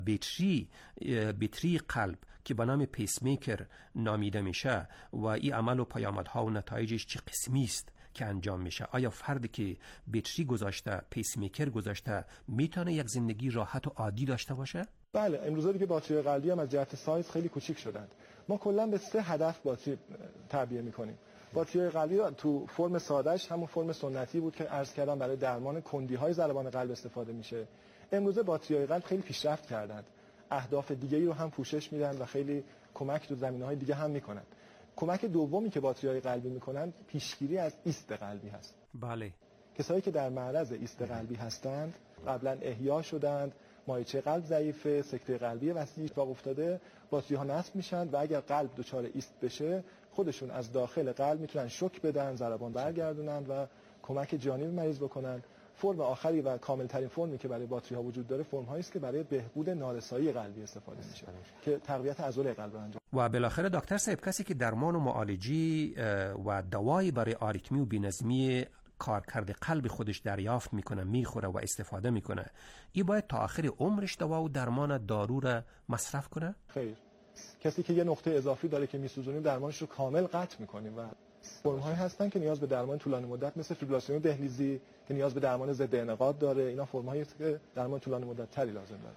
بطری قلب که به نام پیس میکر نامیده میشه و این عمل و پیامدها و نتایجش چه قسمی است که انجام میشه؟ آیا فردی که بطری گذاشته، پیس میکر گذاشته، میتونه یک زندگی راحت و عادی داشته باشه؟ بله، امروزه دیگه باتری قلبی هم از جهت سایز خیلی کوچیک شدند. ما کلا به 3 هدف باتری تعبیه میکنیم. باتری قلبی تو فرم سادهش همون فرم سنتی بود که عرض کردم برای درمان کندی‌های ضربان قلب استفاده میشه. امروزه باتری قلب خیلی پیشرفت کردند. اهداف دیگه‌ای رو هم پوشش میدن و خیلی کمک تو زمینه‌های دیگه هم میکنن. کمک دومی که باتری‌های قلبی میکنن پیشگیری از ایست قلبی هست. بله. کسایی که در معرض ایست قلبی هستند قبلا احیا شدند، مایچه قلب ضعیفه، سکته قلبی وسیع اتفاق افتاده، باتری‌ها نصب میشن و اگر قلب دچار ایست بشه خودشون از داخل قلب میتونن شوک بدن، ضربان برگردونن و کمک جانی به مریض بکنن. فرم آخری و کاملترین فرمی که برای باتری‌ها وجود داره فرم‌هایی است که برای بهبود نارسایی قلبی استفاده میشه که تقویت عضله قلب رو انجام. و بالاخره دکتر صاحب، کسی که درمان و معالجی و دوایی برای آریتمی و بی‌نظمی کارکرد قلب خودش دریافت میکنه، میخوره و استفاده میکنه، این باید تا آخر عمرش دوا و درمان دارو را مصرف کنه؟ خیر، کسی که یه نقطه اضافی داره که میسوزونیم درمانش رو کامل قطع میکنیم و فرم‌هایی هستن که نیاز به درمان طولانی مدت مثل فیبریلاسیون دهلیزی که نیاز به درمان ضد انعقاد داره. اینا فرم‌هایی است که درمان طولانی مدت تری لازم داره.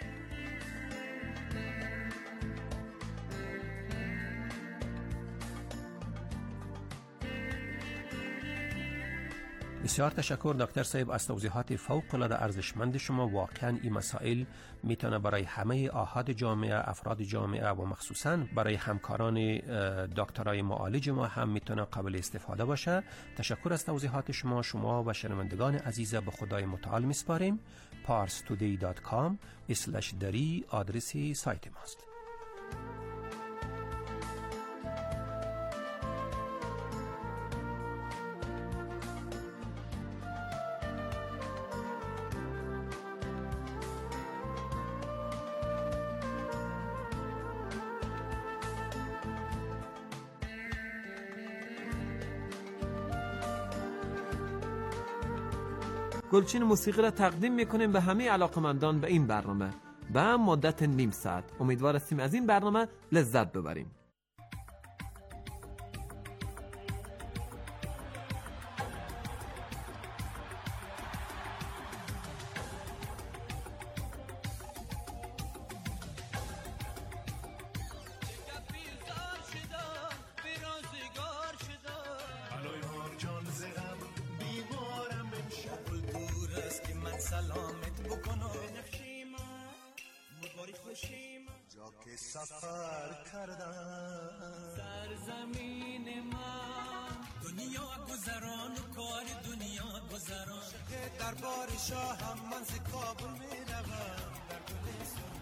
بسیار تشکر دکتر صاحب از توضیحات فوق العاده ارزشمند شما. واقعا این مسائل میتونه برای همه آحاد جامعه، افراد جامعه و مخصوصا برای همکاران دکترای معالج ما هم میتونه قابل استفاده باشه. تشکر از توضیحات شما. شما و شنوندگان عزیز به خدای متعال میسپاریم. parstoday.com/dari آدرس سایت ماست. گلچین موسیقی را تقدیم میکنیم به همه علاقمندان به این برنامه به مدت نیم ساعت. امیدوار هستیم از این برنامه لذت ببریم. سلامت بکنم نفشیما مبارک خوشیما جا که سفر کردم سرزمین من دنیا گذران و کار دنیا گذران که دربار شاهم من ز کابل میروم در گلستان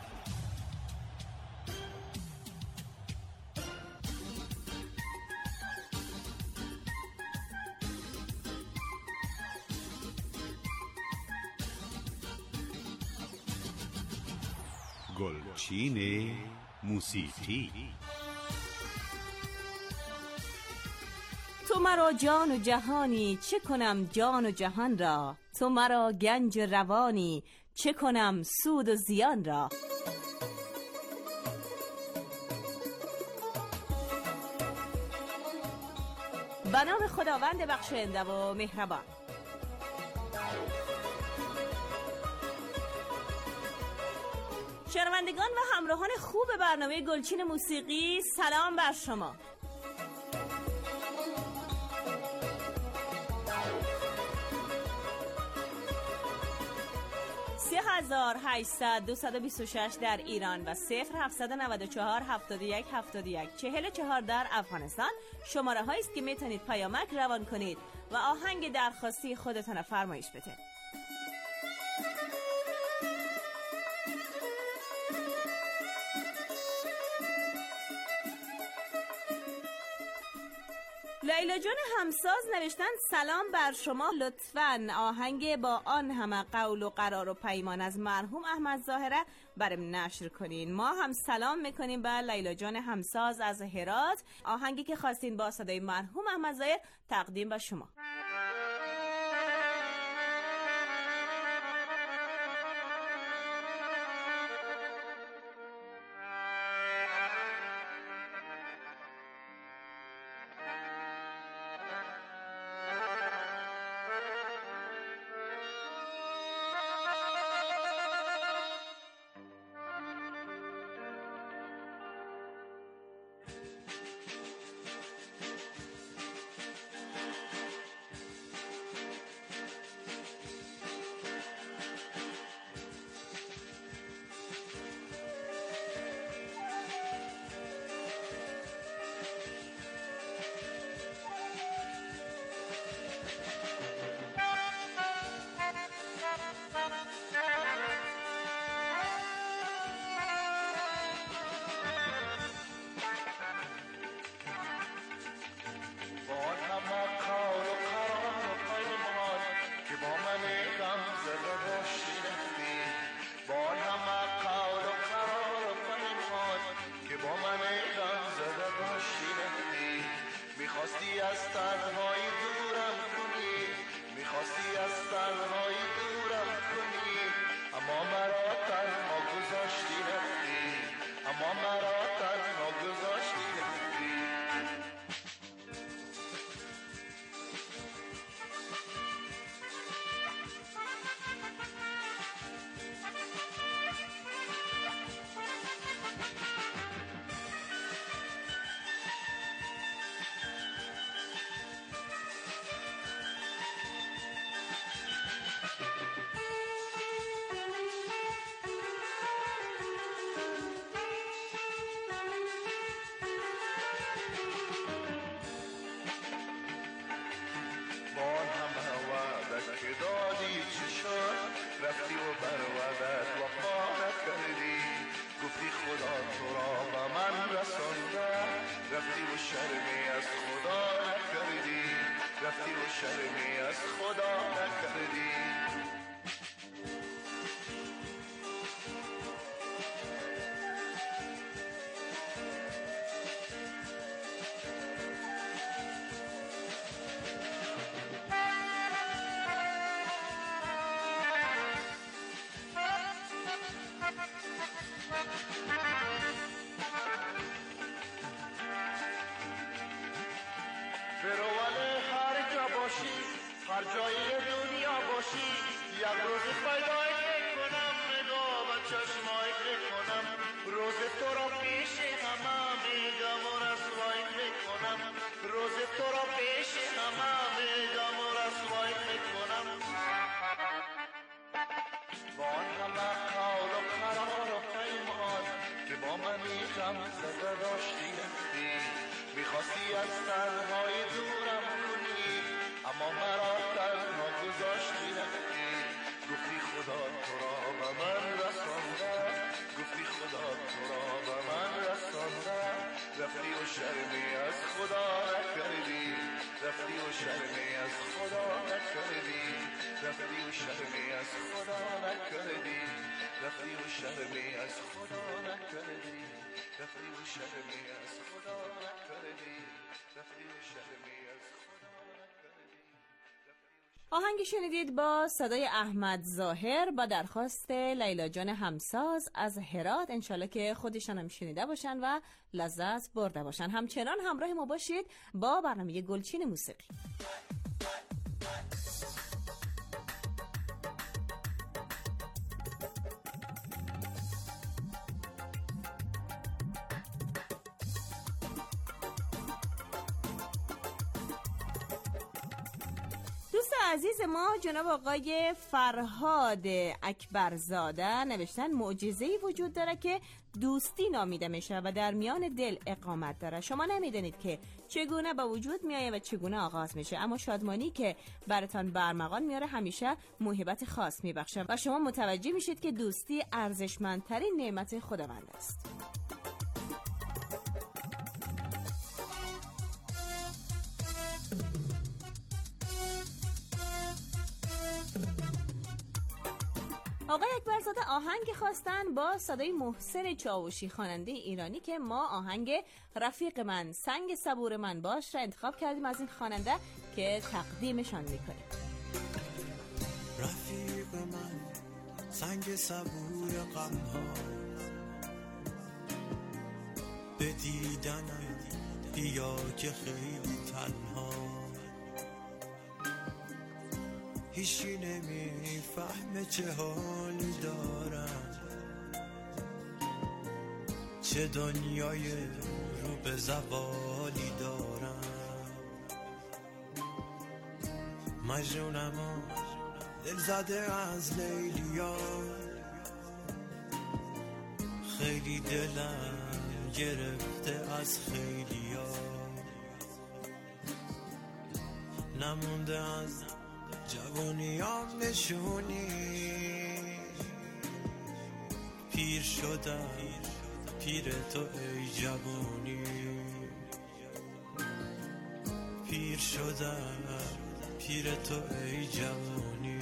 گلچین موسیقی. تو مرا جان و جهانی چه کنم جان و جهان را، تو مرا گنج روانی چه کنم سود و زیان را. به نام خداوند بخشنده و مهربان. شنوندگان و همراهان خوب برنامه گلچین موسیقی، سلام بر شما. هزار 800 در ایران و 0794 71 71 44 در افغانستان شماره هایی است که میتونید پیامک روان کنید و آهنگ درخواستی خودتان فرمایش بدید. لیلا جان همساز نوشتن سلام بر شما، لطفاً آهنگ با آن همه قول و قرار و پیمان از مرحوم احمد ظاهره برام نشر کنین. ما هم سلام میکنیم به لیلا جان همساز از هرات. آهنگی که خواستین با صدای مرحوم احمد ظاهر تقدیم به شما. برواله هر جا باشی، هر جای دنیا باشی، یک روز پیدای کنم، نگاه و چشمای کنم، روز تو را پیش همه میگم و رسوای میکنم، روز تو را پیش همه میگم و رسوای میکنم. با آن همه قول و قرار و پیمان که با من میگم زده داشتی رفتی، میخواستی از تنهای دورم کنی، اما مرا تنها گذاشتی رفتی. گفتی خدا تو را به من رسانده، گفتی خدا تو را به من رسانده، رفتی و شرمی از خدا نکردی، رفتی و شرمی از خدا نکردی، رفتی و شرمی از خدا نکردی، رفتی و شرمی از خدا نکردی، رفتی و شرمی از خدا نکردی، رفتی و شرمی از خدا نکردی. آهنگی شنیدید با صدای احمد ظاهر با درخواست لیلا جان همساز از هرات. انشالله که خودشان هم شنیده باشن و لذت برده باشن. همچنان همراه ما باشید با برنامه گلچین موسیقی. عزیز ما جناب آقای فرهاد اکبرزاده نوشتن معجزه‌ای وجود داره که دوستی نامیده میشه و در میان دل اقامت داره. شما نمیدونید که چگونه به وجود میایه و چگونه آغاز میشه، اما شادمانی که براتان برمغان میاره همیشه موهبت خاص میبخشه و شما متوجه میشید که دوستی ارزشمندترین نعمت خداوند است. آقای اکبرزاده آهنگ خواستن با صدای محسن چاوشی خواننده ایرانی که ما آهنگ رفیق من سنگ صبور من باش را انتخاب کردیم از این خواننده که تقدیمشان میکنیم. رفیق من سنگ صبور غمها، به دیدنم بیا که خیلی تنها، هیچی نمیفهمه چه حالی دارم، چه دنیای رو به زوالی دارم. مجنونم و دل زده از لیلیا، خیلی دلم گرفته از خیلیا، نمونده از جوانیام نشونی، پیر شدم پیر تو ای جوانی، پیر شدم پیر تو ای جوانی.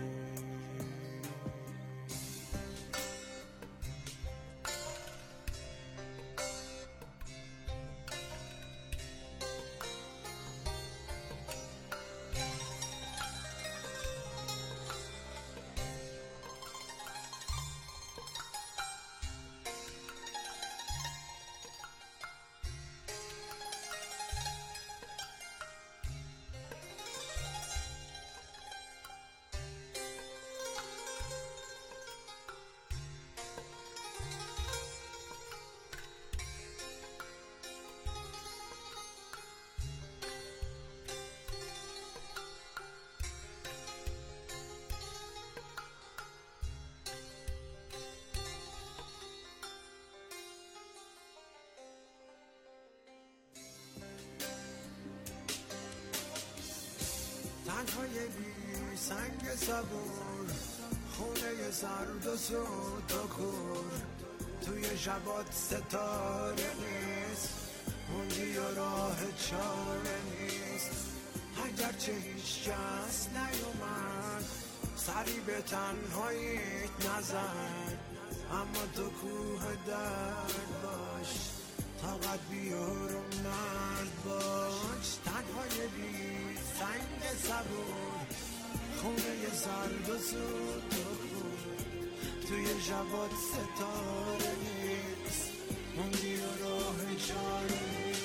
تنهای بی سنگ صبور، خونه سرد و سود و کور، توی شبات ستاره نیست، موندی و راه چاره نیست. اگرچه هیچ کس نیومد سری به تنهاییت نزد، اما تو کوه درد باش، طاقت بیار و مرد باش. تنهای بی سنگ صبور، خونه سرد و سود و کور، توی شبات ستاره نیست، موندی و راه چاره نیست.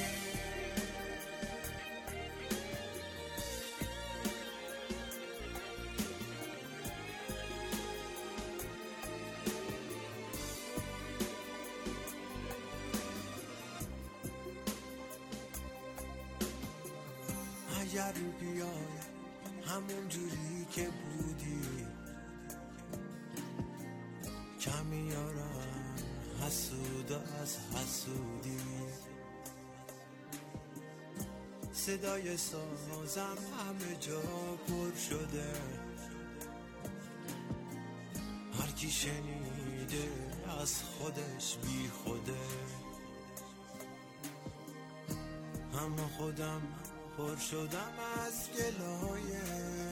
اگر بیای همون جوری که بودی، کمی یارم حسود از حسودی، صدای سازم همه جا پر شده، هر کی شنیده از خودش بی خوده، اما خودم پر شدم از گلایه،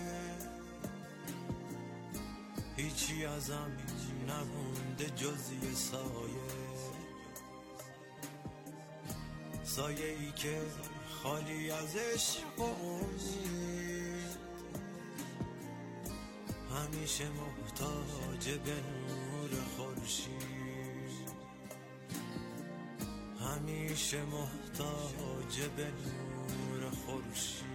هیچی ازم نمونده جز یه سایه ای که خالی از عشق و امید، همیشه محتاج به نور خورشید، همیشه محتاج به نور خورشید.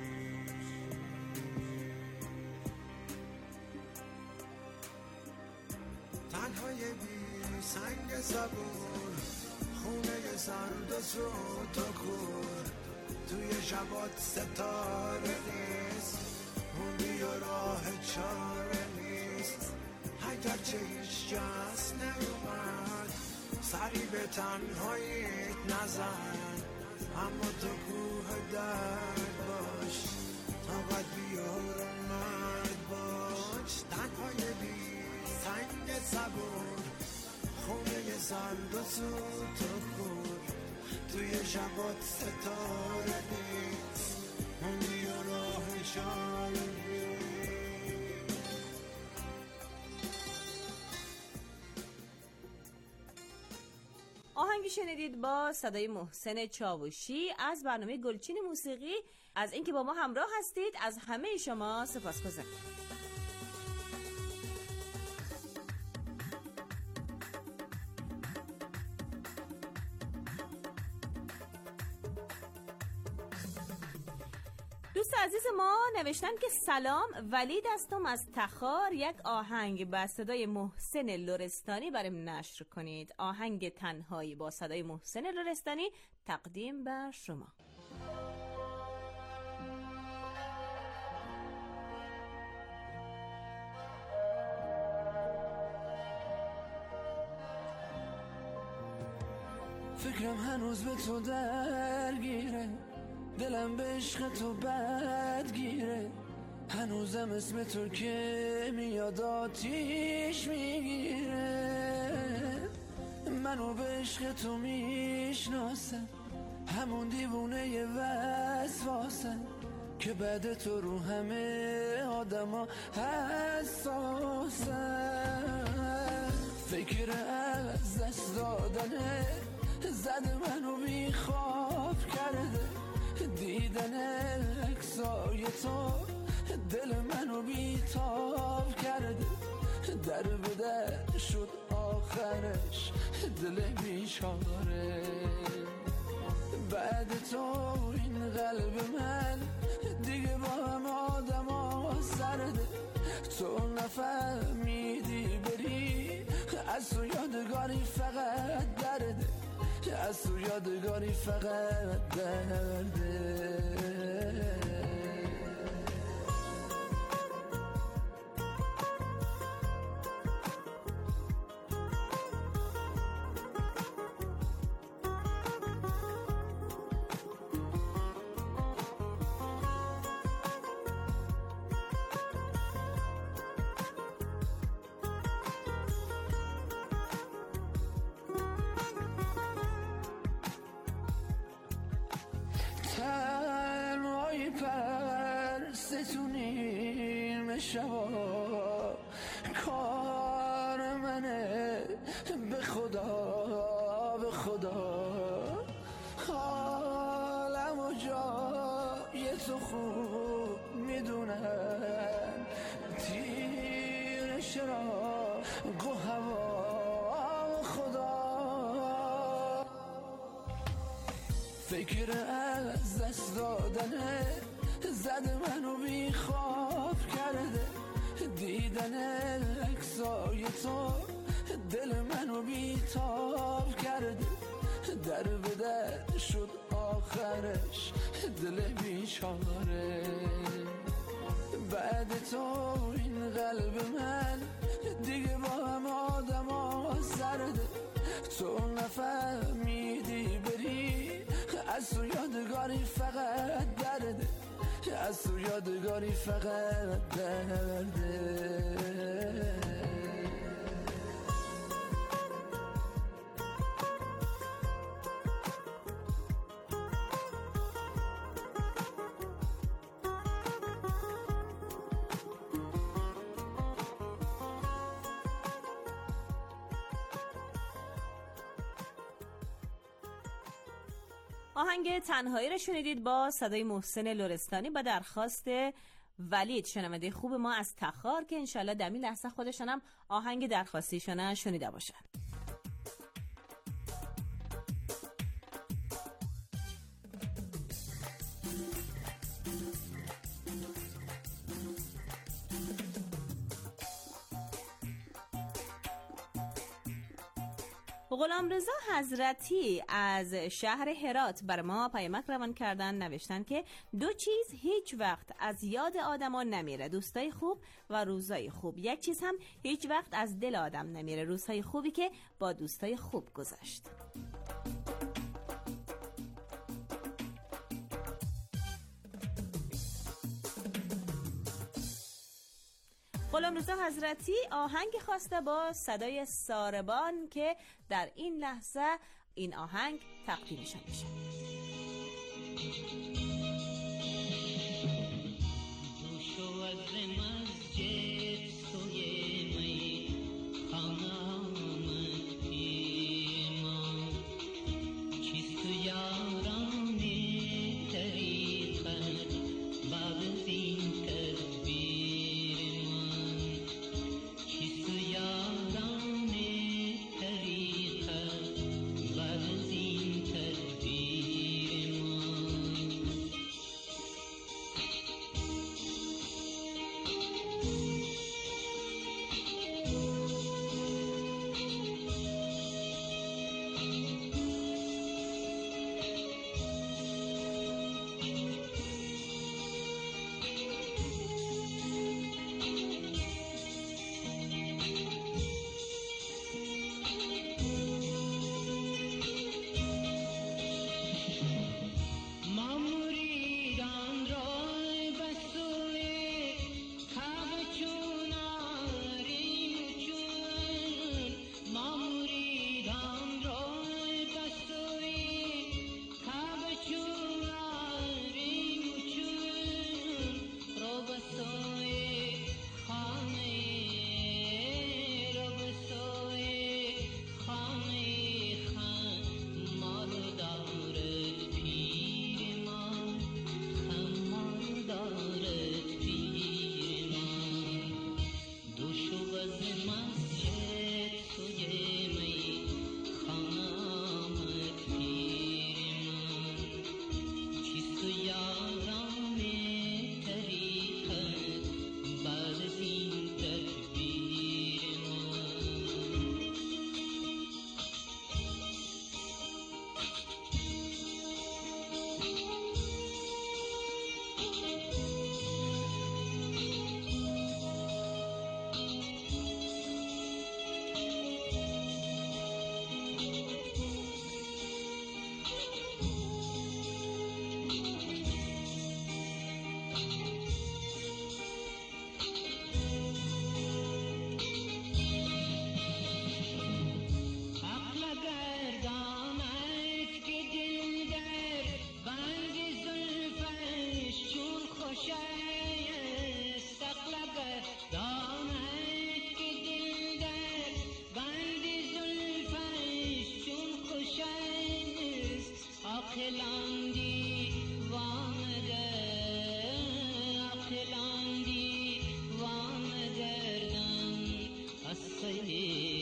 تنهای بی سنگ زبون، خونه سرد و سوت و کور، توی شبات ستاره نیست، موندی و راه چاره نیست. اگر چه هیچ کس نیومد سری به تنهاییت نزن، اما تو کوه درد باش، طاقت بیار و مرد باش. تنهای بی سنگ صبور، خونه سرد و سوت و کور، توی شبات ستاره نیست، موندی و راه چاره نیست. آهنگی شنیدید با صدای محسن چاوشی از برنامه گلچین موسیقی. از اینکه با ما همراه هستید از همه شما سپاسگزارم. دوست عزیز ما نوشتن که سلام، ولید هستم از تخار، یک آهنگ با صدای محسن لرستانی برام نشر کنید. آهنگ تنهایی با صدای محسن لرستانی تقدیم بر شما. فکرم هنوز به تو درگیره، دلم به عشق تو بدگیره، هنوزم اسم تو که میاد آتیش میگیره. منو به عشق تو میشناسم، همون دیوونه ی وسواسم که بعد تو رو همه آدما حساسم. فکر از دست دادنه زده منو بی خواب کرده، دیدن عکسای تو دل منو بی تاب کرده. در به در شد آخرش دل بیچاره، بعد تو این قلب من دیگه با هم آدم ها سرده. تو نفهمیدی بری، از تو یادگاری فقط درده، از تو یادگاری فقط درده. تنهایی پر ستونیم شبا، کار منه به خدا به خدا. حالم و جای تو خوب میدونم، تیرش را گوهر فکر از دست دادنه زده منو بی خواب کرده دیدن عکسای تو دل منو بی تاب کرده در به در شد آخرش دل بیچاره بعد تو این قلب من دیگه با هم آدم ها سرده تو نفهمیدی بری از تو یادگاری فقط درده از تو یادگاری فقط درده آهنگ تنهایی رو شنیدید با صدای محسن لرستانی با درخواست ولید، شنونده خوب ما از تخار، که انشالله در این لحظه خودشانم آهنگ درخواستیشون شنیده باشن. غلامرضا حضرتی از شهر هرات بر ما پیامک روان کردن، نوشتن که دو چیز هیچ وقت از یاد آدما نمیره، دوستای خوب و روزای خوب. یک چیز هم هیچ وقت از دل آدم نمیره، روزهای خوبی که با دوستای خوب گذشت. غلامرضا حضرتی آهنگ خواسته با صدای ساربان که در این لحظه این آهنگ تقدیمشان میشه.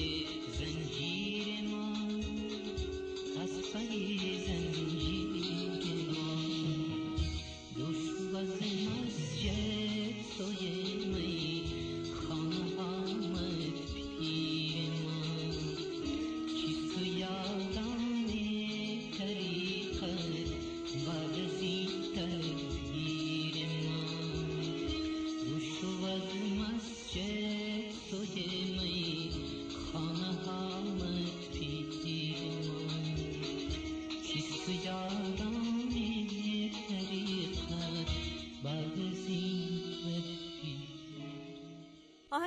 زنجیر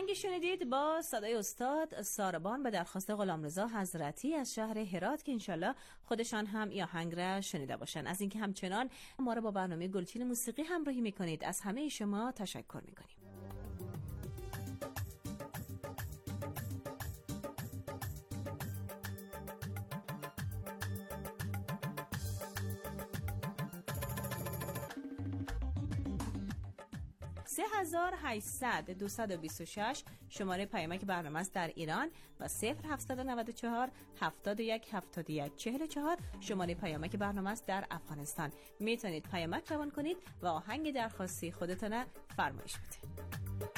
آهنگ شنیدید با صدای استاد ساربان به درخواست غلامرضا حضرتی از شهر هرات که انشالله خودشان هم این آهنگ را شنیده باشن. از اینکه همچنان ما را با برنامه گلچین موسیقی همراهی میکنید از همه شما تشکر میکنیم. سه 3800-226 شماره پیامک برنامه است در ایران و 0794 71 71 44 شماره پیامک برنامه است در افغانستان. میتونید پیامک روان کنید و آهنگ درخواستی خودتون فرمایش بدید.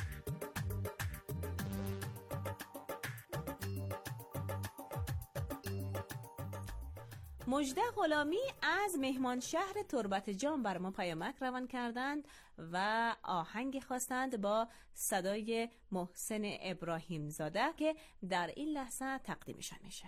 مجده غلامی از مهمان شهر تربت جان بر ما پیامک روان کردند و آهنگ خواستند با صدای محسن ابراهیم زاده که در این لحظه تقدیمشان میشه.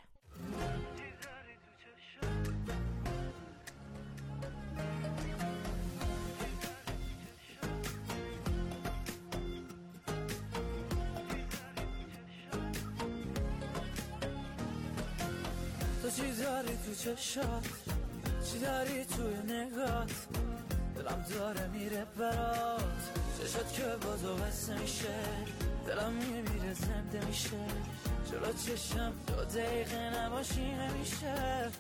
تو چی داری تو چشات، چی داری توی نگات، دلم داره میره برات، چشات که بازو بسته میشه، دلم میره زنده میشه، جلو چشم 2 دقیقه نباشی نمیشه،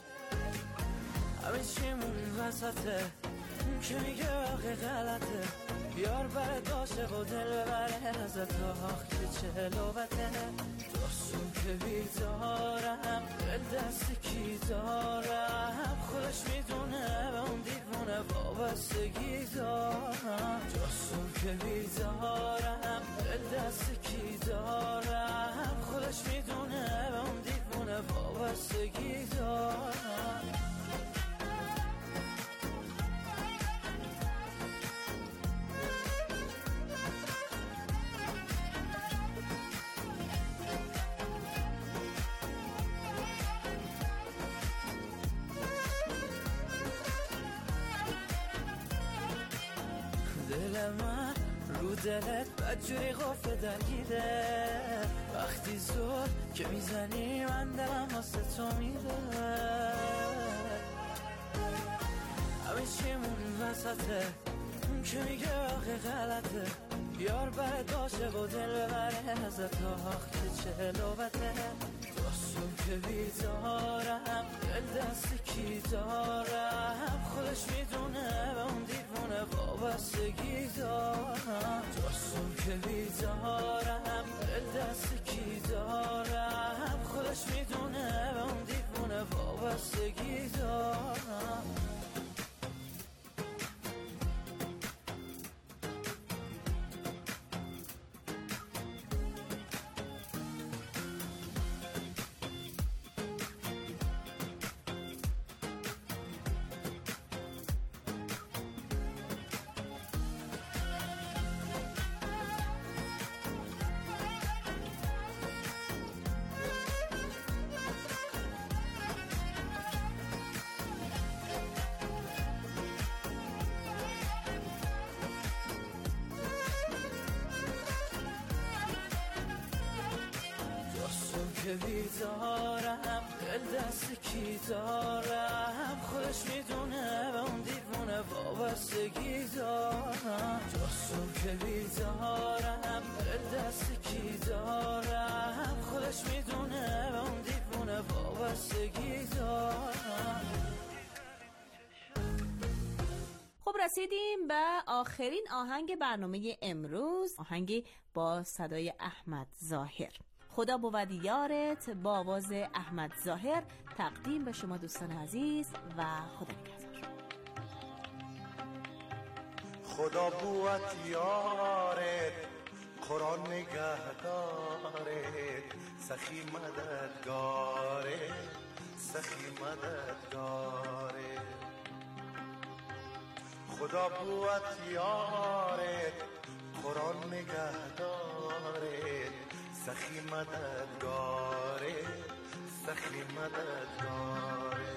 همه چیمون وسطه، اون که میگه آخه غلطه، بیار برد عاشق و دل ببره ازت آخ که چه لوبته، دستون که بیدارم دل دست کی دارم، خودش میدونه به اون دیوونه وابستگی دارم، دستون که بیدارم دل دست کی دارم، خودش میدونه به اون دیوونه وابستگی دارم. دل من رو دلت بدجوری غفه درگیره، وقتی زور که میزنی من دلم واسه تو میره، همه چیمون وسطه، اون که میگه آخه غلطه، بیار برد عاشق و دل ببره ازت آخ که چه لوبته، دستون که بیدارم دل دست کی دارم، خودش میدونه به اون دیوونه وابستگی دارم، دستون که بیدارم دل دست کی دارم، خودش میدونه به اون دیوونه وابستگی دارم. که بیدارم دل دست کی دارم، خودش میدونه به اون دیوونه وابستگی دارم، جاسور که بیدارم دل دست کی دارم، خودش میدونه به اون دیوونه وابستگی دارم. خب رسیدیم به آخرین آهنگ برنامه امروز، آهنگی با صدای احمد ظاهر. خدا بود یارت با آواز احمد ظاهر تقدیم به شما دوستان عزیز و خدا نگهدار. خدا بود یارت قرآن نگهدارت سخی مددگارت سخی مددگارت خدا بود یارت قرآن نگهدارت سخی مددگاره سخی مددگاره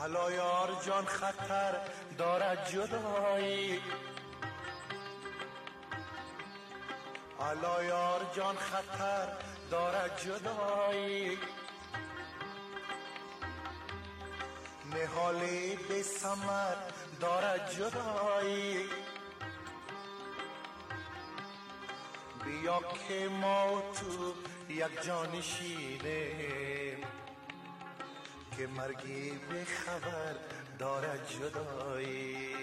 الا یار جان خطر دارد جدایی، الا یار جان خطر دارد جدایی، نهالی به ثمر دارد جدایی. بیا که ما و تو یک جانشینیم، که مرگی به خبر دارد جدایی.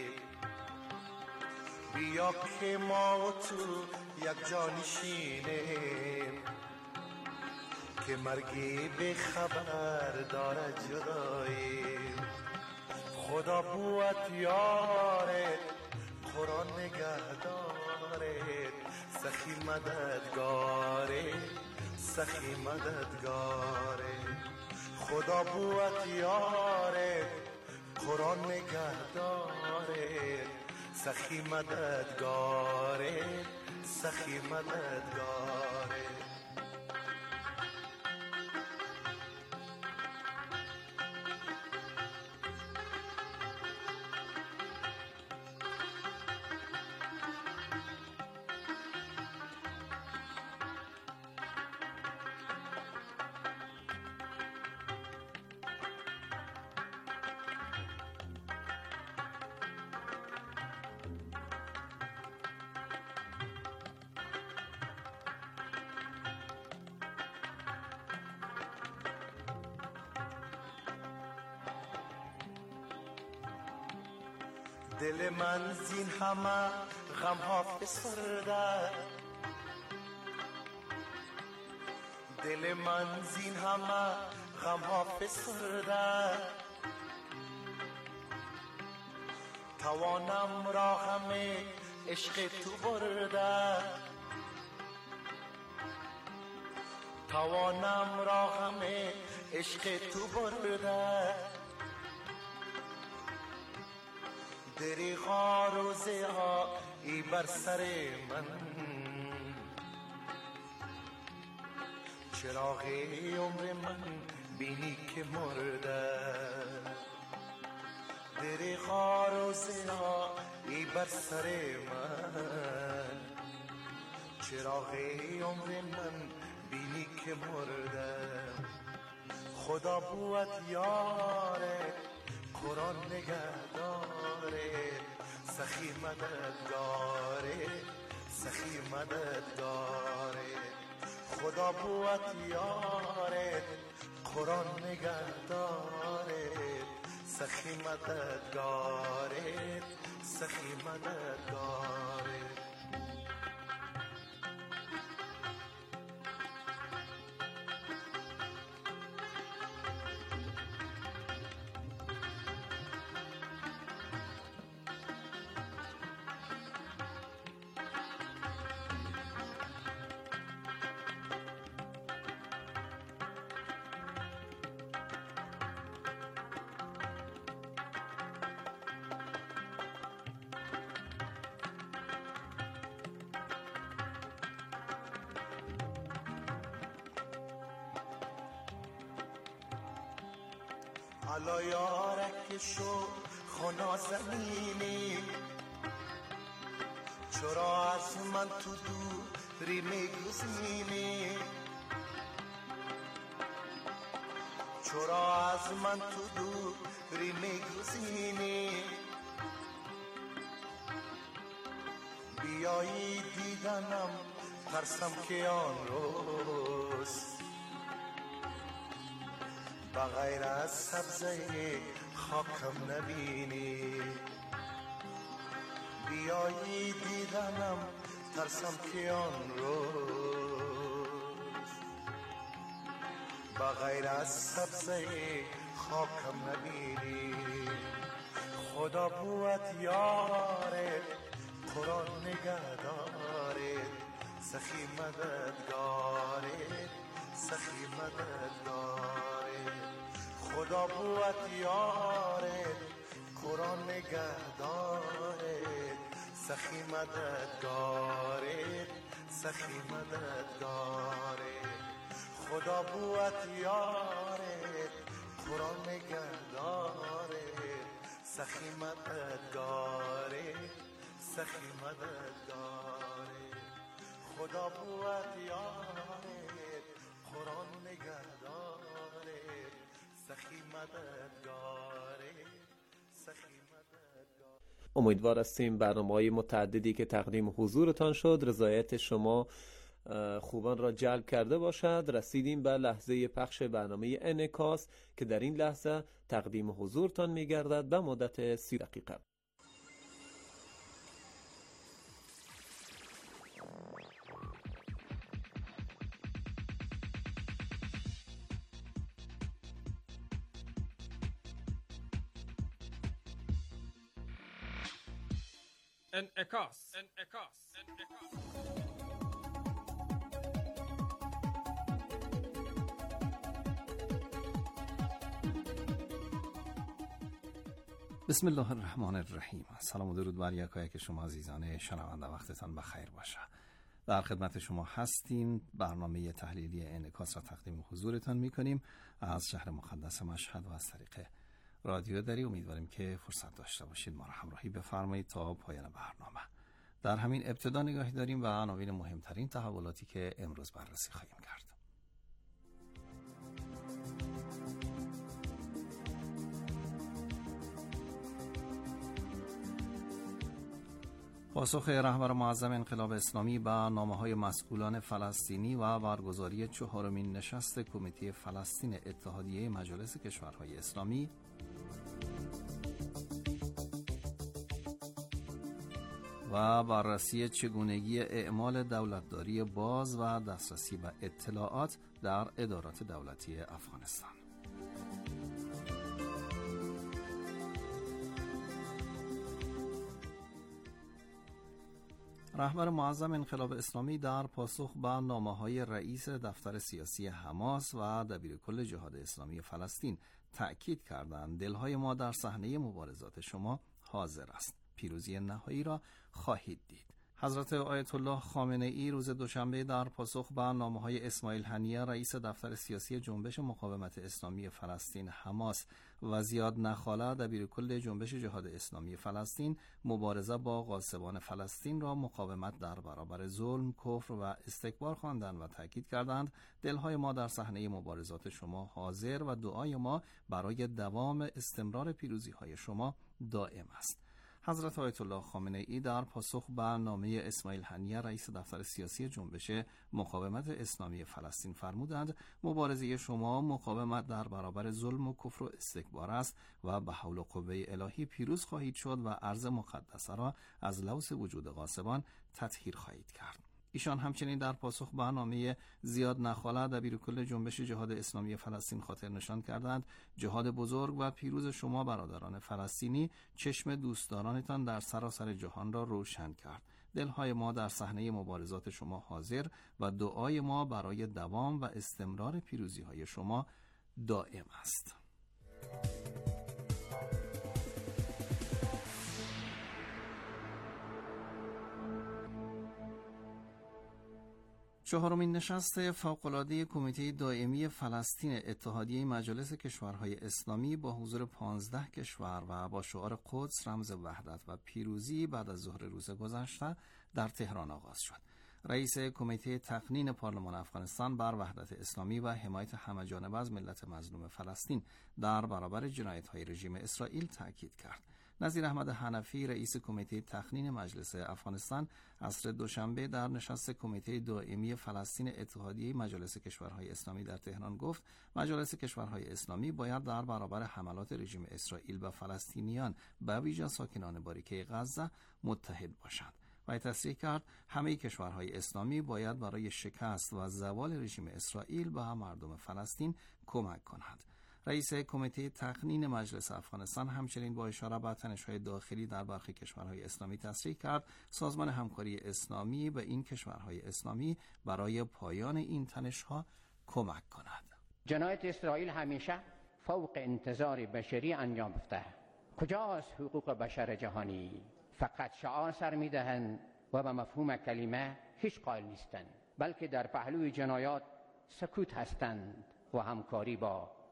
بیا که ما و تو یک جانشینیم، که مرگی به خبر دارد جدایی. خدا بود یاره قرآن نگهداره، سخی مددگاره سخی مددگاره. خدا بود یاره قرآن نگهداره، سخی مددگاره سخی مددگاره. دل من زین همه غم ها فسرده، دل من زین همه غم ها فسرده. توانم را همه عشق تو برده، توانم را همه عشق تو برده. دریغا روزه ها ای بر سر من، چراغ عمر من بینی که مرده. دریغا روزه ها ای بر سر من، چراغ عمر من بینی که مرده. خدا بود یاره قرآن نگهداره، سخی مددگاره سخی مددگاره. خدا بود یاره قرآن نگهداره، سخی مددگاره سخی مددگاره. الا یارک شو خنا زمینی، چرا از من تو دوری میگزینی، چرا از من تو دوری میگزینی. بیایی دیدنم ترسم که آن روز بغیر از سبزه خاکم نبینی. بیایی دیدنم ترسم که آن روز بغیر از سبزه خاکم نبینی. خدا بود یاره قرآن نگهداره، سخی مددگاره سخی مددگاره. خدا بود یاره قرآن نگهداره، سخی مددگاره سخی مددگاره. خدا بود یاره خورا نگهداره سخی مددگاره سخی مددگاره خدا بود یاره خورا نگهداره سخی مددگاره سخی مددگاره. امیدوار هستیم برنامه‌های متعددی که تقدیم حضورتان شد رضایت شما خوبان را جلب کرده باشد. رسیدیم به لحظه پخش برنامه انعکاس که در این لحظه تقدیم حضورتان می‌گردد به مدت 30 دقیقه. انعکاس. بسم الله الرحمن الرحیم. سلام و درود بر یکایک شما عزیزان شنونده، وقتتان بخیر باشه. در خدمت شما هستیم. برنامه تحلیلی انعکاس را تقدیم حضورتان میکنیم از شهر مقدس مشهد و از طریق رادیو دری. امیدواریم که فرصت داشته باشید ما را همراهی بفرمایید تا پایان برنامه. در همین ابتدا نگاهی داریم به عناوین مهمترین تحولاتی که امروز بررسی خواهیم کرد. پاسخ رهبر معظم انقلاب اسلامی به نامه‌های مسئولان فلسطینی و برگزاری 4مین نشست کمیته فلسطین اتحادیه مجالس کشورهای اسلامی، و بررسی چگونگی اعمال دولتداری باز و دسترسی به اطلاعات در ادارات دولتی افغانستان. رهبر معظم انقلاب اسلامی در پاسخ به نامه‌های رئیس دفتر سیاسی حماس و دبیرکل جهاد اسلامی فلسطین تأکید کردند دلهای ما در صحنه مبارزات شما حاضر است. پیروزی نهایی را خواهید دید. حضرت آیت الله خامنه ای روز دوشنبه در پاسخ به نامه‌های اسماعیل هنیه رئیس دفتر سیاسی جنبش مقاومت اسلامی فلسطین حماس و زیاد نخاله دبیرکل جنبش جهاد اسلامی فلسطین مبارزه با غاصبان فلسطین را مقاومت در برابر ظلم، کفر و استکبار خواندند و تاکید کردند دلهای ما در صحنه مبارزات شما حاضر و دعای ما برای دوام استمرار پیروزی‌های شما دائم است. حضرت آیت الله خامنه ای در پاسخ به نامه اسماعیل هنیه رئیس دفتر سیاسی جنبش مقاومت اسلامی فلسطین فرمودند مبارزه شما مقاومت در برابر ظلم و کفر و استکبار است و به حول و قوه الهی پیروز خواهید شد و ارض مقدسه را از لوث وجود غاصبان تطهیر خواهید کرد. ایشان همچنین در پاسخ به نامه زیاد نخاله دبیرکل جنبش جهاد اسلامی فلسطین خاطر نشان کردند جهاد بزرگ و پیروز شما برادران فلسطینی چشم دوستدارانتان در سراسر جهان را روشن کرد. دلهای ما در صحنه مبارزات شما حاضر و دعای ما برای دوام و استمرار پیروزی‌های شما دائم است. چهارمین نشست فوق‌العاده کمیته دائمی فلسطین اتحادیه مجالس کشورهای اسلامی با حضور 15 کشور و با شعار قدس رمز وحدت و پیروزی بعد از ظهر روز گذشته در تهران آغاز شد. رئیس کمیته تقنین پارلمان افغانستان بر وحدت اسلامی و حمایت همه‌جانبه از ملت مظلوم فلسطین در برابر جنایت‌های رژیم اسرائیل تاکید کرد. نظیر احمد حنفی رئیس کمیته تقنین مجلس افغانستان عصر دوشنبه در نشست کمیته دائمی فلسطین اتحادیه مجالس کشورهای اسلامی در تهران گفت مجالس کشورهای اسلامی باید در برابر حملات رژیم اسرائیل به فلسطینیان به ویژه ساکنان باریکه غزه متحد باشند. و تصریح کرد همه کشورهای اسلامی باید برای شکست و زوال رژیم اسرائیل به مردم فلسطین کمک کنند. رئیس کمیته تقنین مجلس افغانستان همچنین با اشاره به تنش‌های داخلی در برخی کشورهای اسلامی تصریح کرد سازمان همکاری اسلامی به این کشورهای اسلامی برای پایان این تنش‌ها کمک کند. جنایت اسرائیل همیشه فوق انتظار بشری انجام یافته. کجاست حقوق بشر جهانی؟ فقط شعار سر می‌دهند و به مفهوم کلمه هیچ قائل نیستند، بلکه در پهلوی جنایات سکوت هستند و همکاری با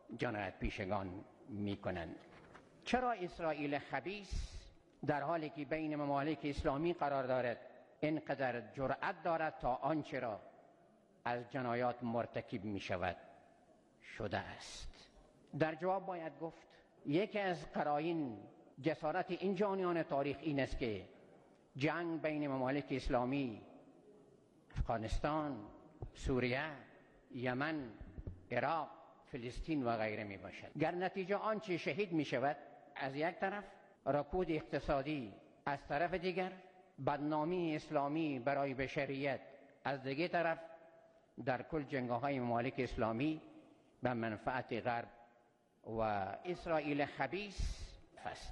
جنایت پیشگان میکنند. چرا اسرائیل خبیث در حالی که بین ممالک اسلامی قرار دارد اینقدر جرأت دارد تا آنچه را از جنایات مرتکب می شود شده است؟ در جواب باید گفت یکی از قرائن جسارت این جانیان تاریخ این است که جنگ بین ممالک اسلامی، افغانستان، سوریه، یمن، عراق، فلسطین و غیره می باشد. گر نتیجه آنچه شهید می شود از یک طرف رکود اقتصادی، از طرف دیگر بدنامی اسلامی برای بشریت، از دیگر طرف در کل جنگ‌های ممالک اسلامی به منفعت غرب و اسرائیل خبیث است.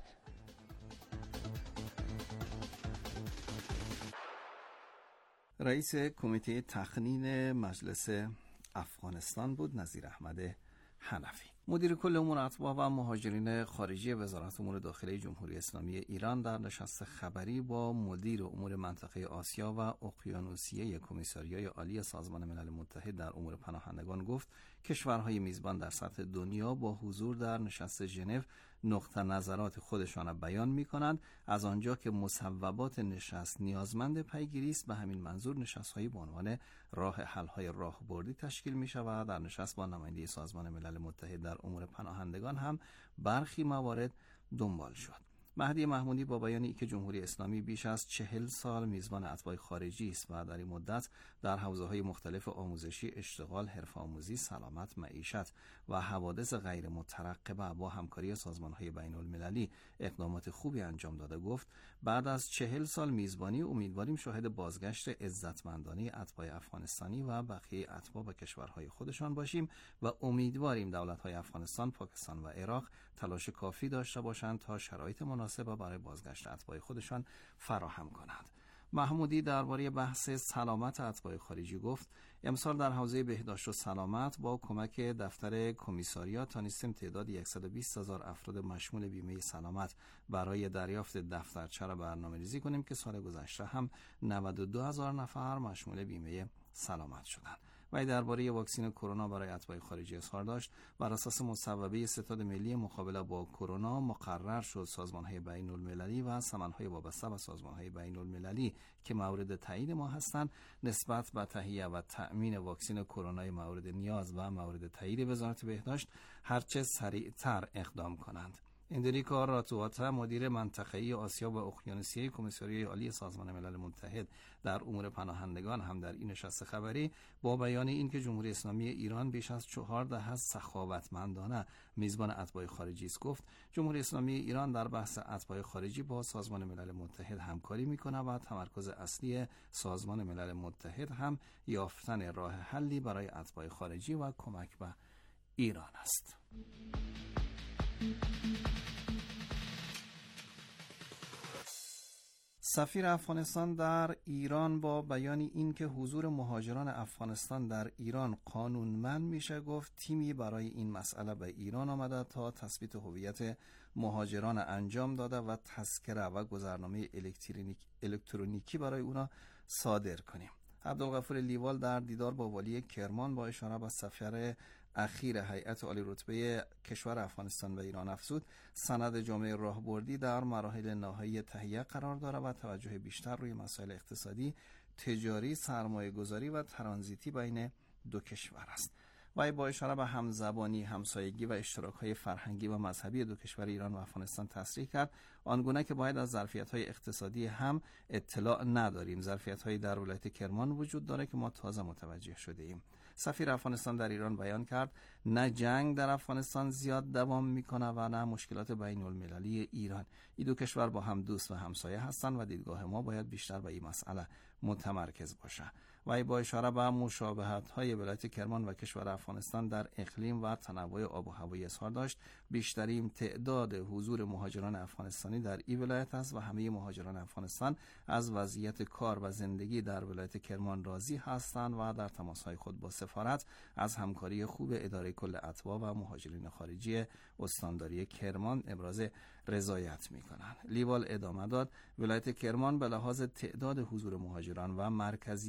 رئیس کمیته تقنین مجلس افغانستان بود نظیر احمد حنفی. مدیر کل امور اتباع و مهاجرین خارجی وزارت امور داخلی جمهوری اسلامی ایران در نشست خبری با مدیر امور منطقه آسیا و اقیانوسیه کمیساریای عالی سازمان ملل متحد در امور پناهندگان گفت کشورهای میزبان در سطح دنیا با حضور در نشست ژنو نقطه نظرات خودشان را بیان می‌کنند، از آنجا که مصوبات نشست نیازمند پیگیری است. به همین منظور نشست‌هایی به عنوان راه حل‌های راهبردی تشکیل می‌شود. در نشست با نماینده سازمان ملل متحد در امور پناهندگان هم برخی موارد دنبال شد. مهدی محمودی با بیانی که جمهوری اسلامی بیش از 40 سال میزبان اتباع خارجی است و در این مدت در حوزه‌های مختلف آموزشی، اشتغال، حرفه‌آموزی، سلامت، معیشت و حوادث غیر مترقبه با همکاری سازمان‌های بین‌المللی اقدامات خوبی انجام داده، گفت بعد از 40 سال میزبانی امیدواریم شاهد بازگشت عزتمندانه اتباع افغانستانی و بقیه اتباع به کشورهای خودشان باشیم و امیدواریم دولت‌های افغانستان، پاکستان و عراق تلاش کافی داشته باشند تا شرایط مناسب برای بازگشت اتباع خودشان فراهم کنند. محمودی درباره بحث سلامت اتباع خارجی گفت امسال در حوزه بهداشت و سلامت با کمک دفتر کمیساریات تانستیم تعداد 120,000 افراد مشمول بیمه سلامت برای دریافت دفترچه را برنامه‌ریزی کنیم که سال گذشته هم 92,000 نفر مشمول بیمه سلامت شدند. و درباره واکسن کرونا برای اتباع خارجی اظهار داشت بر اساس مصوبه ستاد ملی مقابله با کرونا مقرر شد سازمان‌های بین‌المللی و سامان‌های وابسته به سازمان‌های بین‌المللی که مورد تایید ما هستند نسبت به تهیه و تأمین واکسن کرونا مورد نیاز و مورد تایید وزارت بهداشت هرچه سریعتر اقدام کنند. اندریکا راتواتا مدیر منطقه‌ای آسیا و اقیانوسیه کمیساریای عالی سازمان ملل متحد در امور پناهندگان هم در این نشست خبری با بیان اینکه جمهوری اسلامی ایران بیش از 4 دهه سخاوتمندانه میزبان اتباع خارجی است گفت جمهوری اسلامی ایران در بحث اتباع خارجی با سازمان ملل متحد همکاری می‌کند و تمرکز اصلی سازمان ملل متحد هم یافتن راه حلی برای اتباع خارجی و کمک به ایران است. سفیر افغانستان در ایران با بیان اینکه حضور مهاجران افغانستان در ایران قانونمند میشه گفت تیمی برای این مسئله به ایران آمده تا تثبیت هویت مهاجران انجام داده و تذکره و گذرنامه الکترونیکی برای اونا صادر کنیم. عبدالغفور لیوال در دیدار با والی کرمان با اشاره به سفر اخیر هیئت عالی رتبه کشور افغانستان و ایران افزود سند جامعه راهبردی در مراحل نهایی تهیه قرار دارد و توجه بیشتر روی مسائل اقتصادی، تجاری، سرمایه گذاری و ترانزیتی بین دو کشور است. و با اشاره به همزبانی، همسایگی و اشتراک‌های فرهنگی و مذهبی دو کشور ایران و افغانستان تصریح کرد آنگونه که باید از ظرفیت‌های اقتصادی هم اطلاع نداریم. ظرفیت‌هایی در ولایت کرمان وجود داره که ما تازه متوجه شده ایم. سفیر افغانستان در ایران بیان کرد نه جنگ در افغانستان زیاد دوام میکنه و نه مشکلات بین المللی ایران. این دو کشور با هم دوست و همسایه هستند و دیدگاه ما باید بیشتر به این مسئله متمرکز باشه. و با اشاره به مشابهت‌های ولایت کرمان و کشور افغانستان در اقلیم و تنوع آب و هوایی اظهار داشت بیشترین تعداد حضور مهاجران افغانستانی در این ولایت است و همه مهاجران افغانستان از وضعیت کار و زندگی در ولایت کرمان راضی هستند و در تماس‌های خود با سفارت از همکاری خوب اداره کل اتباع و مهاجرین خارجی استانداری کرمان ابراز رضایت می‌کنند. لیوال ادامه داد ولایت کرمان به لحاظ تعداد حضور مهاجران و مرکزیت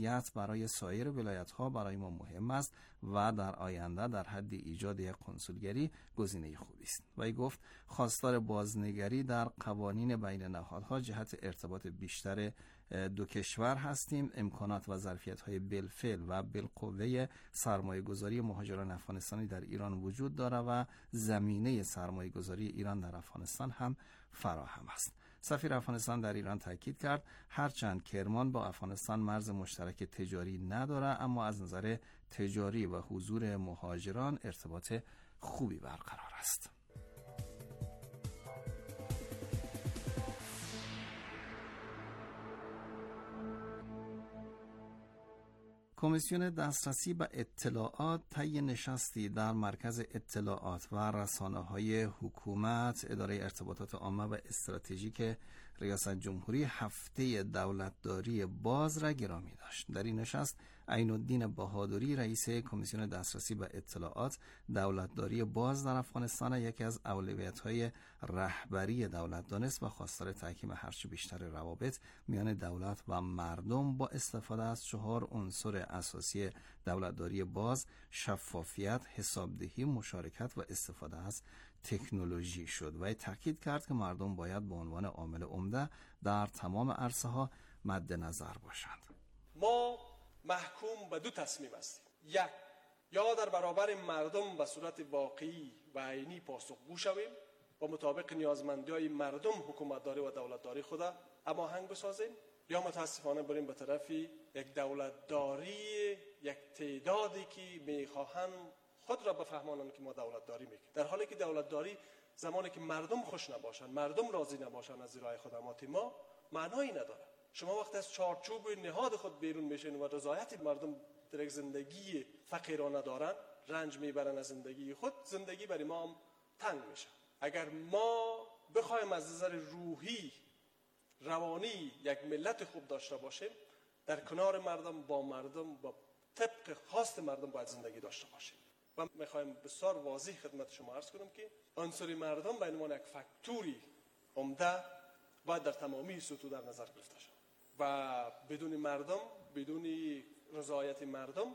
برای سایر ولایت‌ها برای ما مهم است و در آینده در حد ایجاد یک کنسولگری گزینه خوبی است. وی گفت خواستار بازنگری در قوانین بین نهادها جهت ارتباط بیشتر دو کشور هستیم. امکانات و ظرفیت‌های بالفعل و بالقوه سرمایه‌گذاری مهاجران افغانستانی در ایران وجود دارد و زمینه سرمایه‌گذاری ایران در افغانستان هم فراهم است. سفیر افغانستان در ایران تاکید کرد هرچند کرمان با افغانستان مرز مشترک تجاری ندارد، اما از نظر تجاری و حضور مهاجران ارتباط خوبی برقرار است. کمیسیون دسترسی به اطلاعات طی نشستی در مرکز اطلاعات و رسانه‌های حکومت اداره ارتباطات عامه و استراتژیک ریاست جمهوری هفته دولتداری باز را گرامی داشت. در این نشست عین الدین بهادری رئیس کمیسیون دسترسی به اطلاعات دولتداری باز در افغانستان یکی از اولویت‌های رهبری دولت دانست و خواستار تحکیم هرچه بیشتر روابط میان دولت و مردم با استفاده از 4 عنصر اساسی دولتداری باز: شفافیت، حسابدهی، مشارکت و استفاده از تکنولوژی شد و تاکید کرد که مردم باید به عنوان عامل عمده در تمام عرصه‌ها مد نظر باشند. ما محکوم به 2 تصمیم هستیم. یک، یا در برابر مردم به صورت واقعی و عینی پاسخگو شویم و مطابق نیازمندی‌های مردم حکومتداری و دولتداری خود هماهنگ بسازیم، یا متاسفانه بریم به طرف یک دولتداری یک تعدادی که میخواهند خود را بفهمانند که ما دولتداری میکنیم، در حالی که دولتداری زمانی که مردم خوش نباشند، مردم راضی نباشند از اجرای خدمات ما، معنایی نداره. شما وقتی از چارچوب نهاد خود بیرون میشین و رضایت مردم در یک زندگی فقیرانه دارن، رنج میبرن از زندگی خود، زندگی برای ما هم تنگ میشه. اگر ما بخوایم از نظر روحی روانی یک ملت خوب داشته باشیم، در کنار مردم، با مردم، با طبق خواست مردم باید زندگی داشته باشیم. و میخوایم بسیار واضح خدمت شما عرض کنم که عنصر مردم به عنوان یک فاکتوری عمده باید در تمامی سطوح در نظر گرفته شود و بدون مردم، بدون رضایت مردم،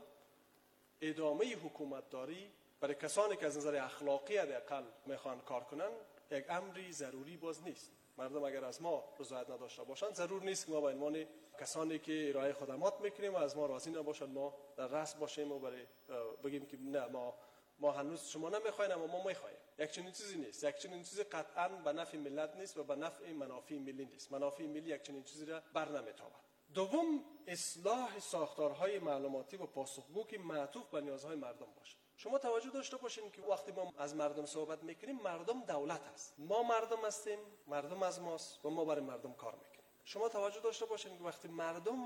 ادامه حکومتداری برای کسانی که از نظر اخلاقی حداقل میخوان کار کنن یک امری ضروری باز نیست. مردم اگر از ما رضایت نداشته باشند، ضرور نیست که ما به عنوان کسانی که ارائه خدمات میکنیم و از ما راضی نباشند ما در رأس باشیم و برای بگیم که نه ما هنوز شما نمیخواین اما ما میخوایم. یک چنین چیزی نیست. یک چنین چیزی قطعاً به نفع ملت نیست و به نفع منافع ملی نیست. منافع ملی یک چنین چیزی را بر نمیتابد. دوم، اصلاح ساختارهای معلوماتی و پاسخگو که معطوف به نیازهای مردم باشه. شما توجه داشته باشین که وقتی ما از مردم صحبت میکنیم، مردم دولت است، ما مردم هستیم، مردم از ماست و ما برای مردم کار میکنیم. شما توجه داشته باشین که وقتی مردم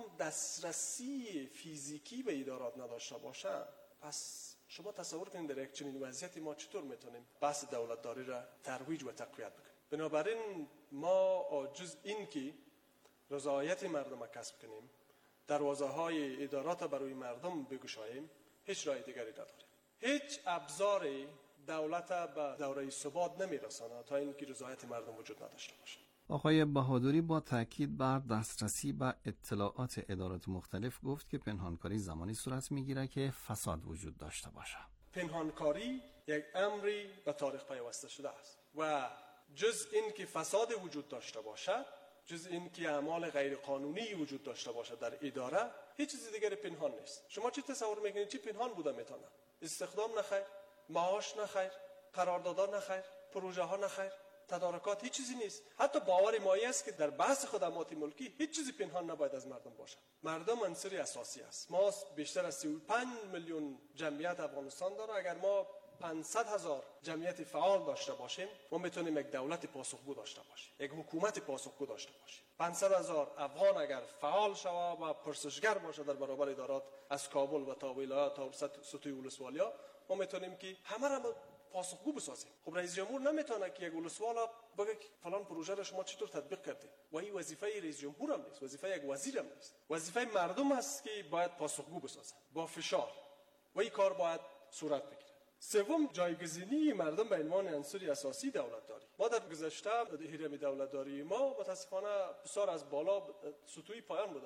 دسترسی فیزیکی به ادارات نداشته باشن، پس شما تصور کنید در یک چنین وضعیتی ما چطور میتونیم بحث دولتداری را ترویج و تقویت بکنیم. بنابراین ما جز این که رضایت مردم را کسب کنیم، دروازه های ادارات برای مردم بگشاییم، هیچ راه دیگری نداریم. هیچ ابزاری دولت به دوره ثبات نمیرساند تا اینکه رضایت مردم وجود نداشته باشه. آقای بهادری با تاکید بر دسترسی به اطلاعات ادارات مختلف گفت که پنهانکاری زمانی صورت میگیره که فساد وجود داشته باشه. پنهانکاری یک امری به تاریخ پیوسته شده است و جز این که فساد وجود داشته باشد، جز این که اعمال غیر قانونی وجود داشته باشد در اداره، هیچ چیز دیگری پنهان نیست. شما چی تصور میکنید چی پنهان بوده میتونه؟ استخدام نخیر، معاش نخیر، قراردادها نخیر، پروژه ها نخیر، تدارکات، هیچ چیزی نیست. حتی باور مایی است که در بحث خدمات ملکی هیچ چیزی پنهان نباید از مردم باشد. مردم عنصر اساسی است. ما بیشتر از 35 میلیون جمعیت افغانستان داره. اگر ما 500,000 جمعیت فعال داشته باشیم، ما میتونیم یک دولت پاسخگو داشته باشیم، یک حکومت پاسخگو داشته باشیم. 500,000 افغان اگر فعال شود و پرسشگر باشه در برابر ادارات از کابل و تا ولایات تا سطوح ولسوالیا، ما میتونیم که همه را پاسخگو بسازیم. خب رئیس جمهور نمیتونه که یک ولسوالا بگه فلان پروژه را شما چطور تطبیق کردید. و این وظیفه رئیس جمهور هم نیست، وظیفه یک وزیر هم نیست. وظیفه مردم است که باید پاسخگو بسازن با فشار و این کار باید صورت بگیره. سوم، جایگزینی مردم به عنوان عنصر اساسی دولتداری. ما در گذشته هرم دولتداری ما متاسفانه بسیار از بالا سطوحی پایان بوده.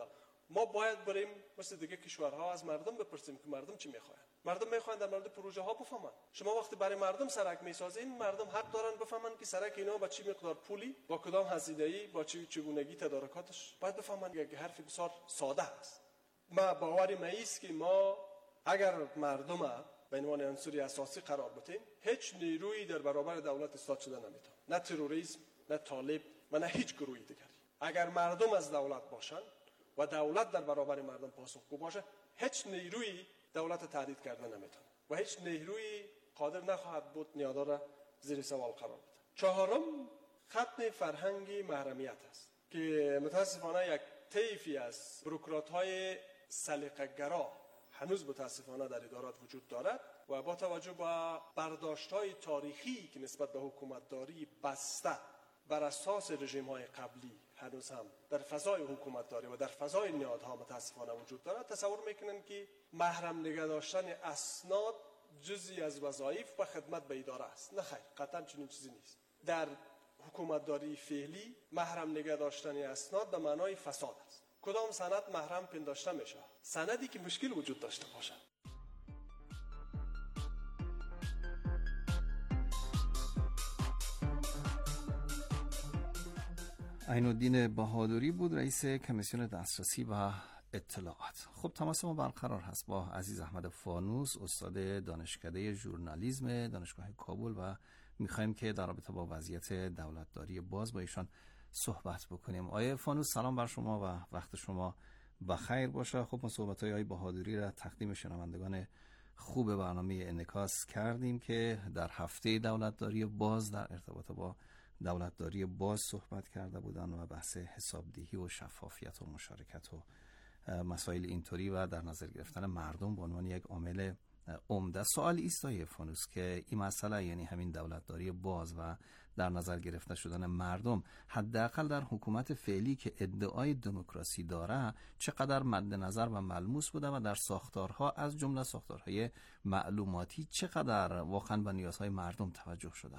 ما باید بریم مثل دیگه کشورها از مردم بپرسیم که مردم چی میخواین. مردم میخواین در مورد پروژه ها بفهمن. شما وقتی برای مردم سرک میسازین، مردم حق دارن بفهمن که سرک اینا با چی مقدار پولی، با کدام هزینه‌ای، با چگونگی تدارکاتش باید بفهمن. یک حرف بسیار ساده است. ما باور ما است که ما اگر مردم به عنوان عنصر اساسی قرار بدیم، هیچ نیرویی در برابر دولت ایستاد شده نمیتونه. نه تروریسم، نه طالب و نه هیچ گروهی دیگری. اگر مردم از دولت باشن و دولت در برابر مردم پاسخگو باشه، هیچ نیرویی دولت تهدید کرده نمیتونه و هیچ نیرویی قادر نخواهد بود نیادا را زیر سوال قرار بده. چهارم، ختم فرهنگ محرمیت است که متاسفانه یک طیفی از بروکرات‌های سلیقه‌گرا هنوز متاسفانه در ادارات وجود دارد و با توجه به برداشت‌های تاریخی که نسبت به حکومتداری بسته بر اساس رژیم‌های قبلی هنوز هم در فضای حکومتداری و در فضای نهادها متاسفانه وجود دارد، تصور میکنن که محرم نگه داشتن اسناد جزئی از وظایف و خدمت به اداره است. نه خیر، قطعا چنین چیزی نیست. در حکومتداری فعلی محرم نگه داشتن اسناد به معنای فساد است. کدام سند محرم پنداشته میشه؟ سندی که مشکل وجود داشته باشه. عین‌الدین بهادری بود، رئیس کمیسیون دسترسی و اطلاعات. خب تماس ما برقرار هست با عزیز احمد فانوس، استاد دانشکده ژورنالیسم دانشگاه کابل و میخوایم که در رابطه با وضعیت دولتداری باز با ایشان صحبت بکنیم. آقای فانوس سلام بر شما و وقت شما بخیر باشه. خب ما صحبت‌های آقای بهادری را تقدیم شنوندگان خوب برنامه انعکاس کردیم که در هفته دولتداری باز در ارتباط با دولتداری باز صحبت کرده بودن و بحث حسابدهی و شفافیت و مشارکت و مسائل اینطوری و در نظر گرفتن مردم به عنوان یک عامل عمده. سوال ایست آقای فانوس که این مسئله، یعنی همین دولتداری باز و در نظر گرفته شدن مردم، حداقل در حکومت فعلی که ادعای دموکراسی داره، چقدر مد نظر و ملموس بوده و در ساختارها از جمله ساختارهای معلوماتی چقدر واقعا به نیازهای مردم توجه شده؟